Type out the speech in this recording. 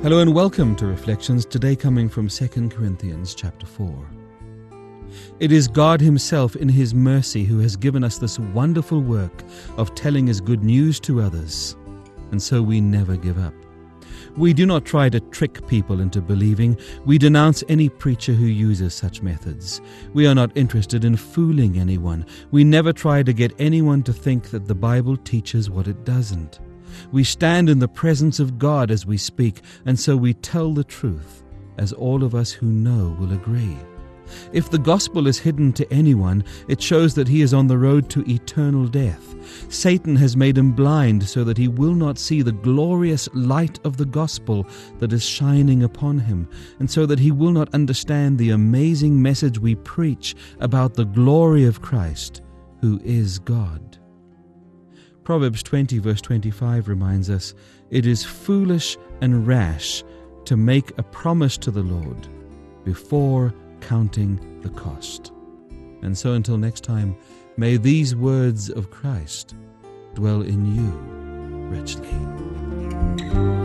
Hello and welcome to Reflections, today coming from 2 Corinthians chapter 4. It is God Himself in His mercy who has given us this wonderful work of telling His good news to others, and so we never give up. We do not try to trick people into believing. We denounce any preacher who uses such methods. We are not interested in fooling anyone. We never try to get anyone to think that the Bible teaches what it doesn't. We stand in the presence of God as we speak, and so we tell the truth, as all of us who know will agree. If the gospel is hidden to anyone, it shows that he is on the road to eternal death. Satan has made him blind so that he will not see the glorious light of the gospel that is shining upon him, and so that he will not understand the amazing message we preach about the glory of Christ, who is God. Proverbs 20 verse 25 reminds us, "It is foolish and rash to make a promise to the Lord before counting the cost." And so until next time, may these words of Christ dwell in you richly.